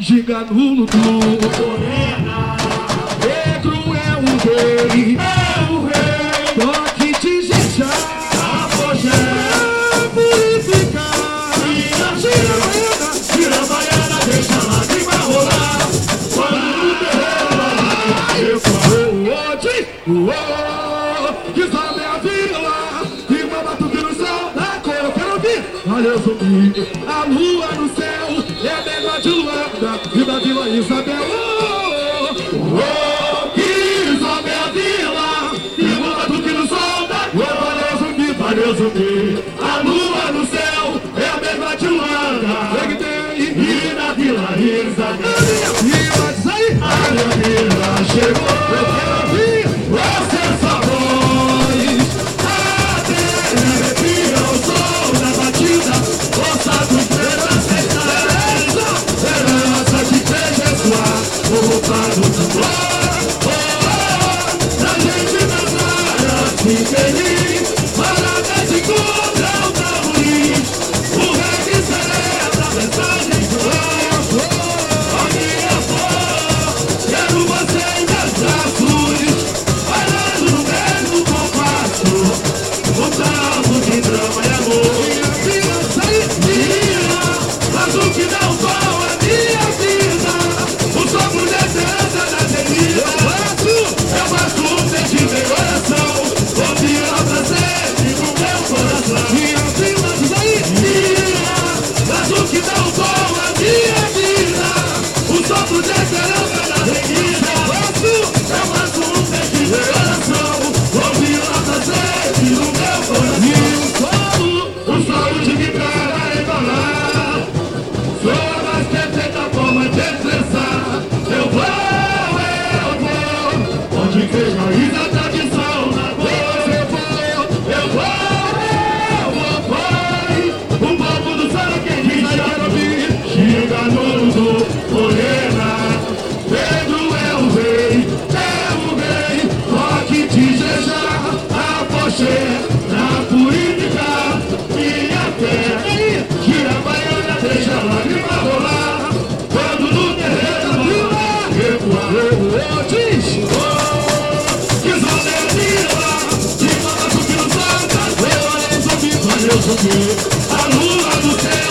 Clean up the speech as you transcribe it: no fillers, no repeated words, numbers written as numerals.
Giga no luto. Negro é o rei, toque de jejá, purificar. Tira a baiana, deixa a lágrima rolar. Quando no terreiro que sobe a vila, e mama tudo no céu da cor. Eu quero ouvir. Olha eu subi, a lua no céu é a mesma de Luanda e da Vila Isabel. Que sobe a vila, e mama tudo no sol da cor. Olha eu subi, a lua no céu é a mesma de Luanda e da Vila Isabel. A minha vila chegou. Eu quero ouvir você só voz. Até arrepia o som da batida. Força do preto aceitar. Esperança que seja sua. O roubado do flor. Da gente dançar assim feliz. Parabéns e contra o tamborim. O rei que celebra a mensagem do anjo. A minha flor. Quero você em meus braços, bailando no mesmo compasso, um salmo de drama e amor. Minha vida, mas o que dá o sol é minha vida, o sopro de esperança da avenida. Eu faço um peixe meu coração, ouvir a prazer no meu coração. Minha vida, mas o que dá o sol é minha vida, o sopro de esperança da avenida. Eu faço um peixe meu coração, ouvir a prazer no meu coração. O solo de guitarra embalar, sou a mais perfeita forma de expressar. Eu vou, onde fez raiz a tradição na voz. Eu vou, o povo do solo quem diz chega no mundo, morena. Pedro é o rei, toque de jejá, apoxé, pra purificar minha fé. Tira a baiana, deixa a lágrima rolar. Quando no terreiro recuar, diz que só é vila, e manda subir no sol. Eu subir, a lua do céu.